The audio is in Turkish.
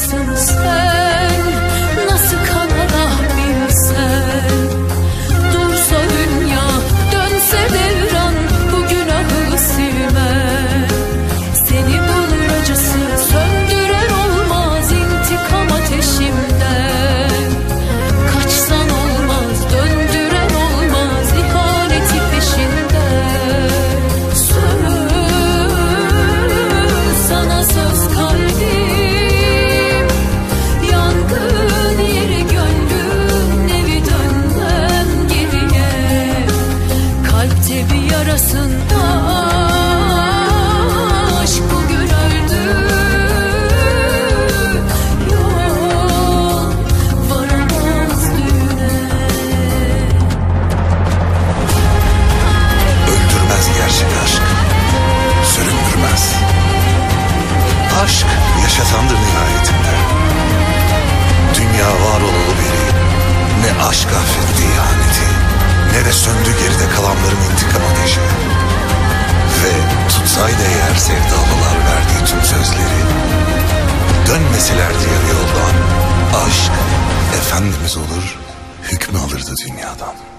acısını sen nasıl kanalabilsen. Dursa dünya, dönse devran, bu günahı silmem. Seni bulur acısı söndürer olmaz intikam ateşimden. Kaçsan olmaz, döndüren olmaz ihaneti peşinden. Söz, sana söz kalbim, yangın yeri gönlüm, evi dönmem geriye. Kalpte bir yarasın aşk bugün öldü. Yol varamaz düğüne. Öldürmez gerçek aşk, süründürmez. Aşk yaşatandır nihayetinde. Dünya var olalı beri ne aşk affetti ihaneti, ne de söndü geride kalanların intikam ateşi. Ve tutsaydı eğer sevdalılar verdiği tüm sözleri, dönmeselerdi yarı yoldan, aşk efendimiz olur, hükmü alırdı dünyadan.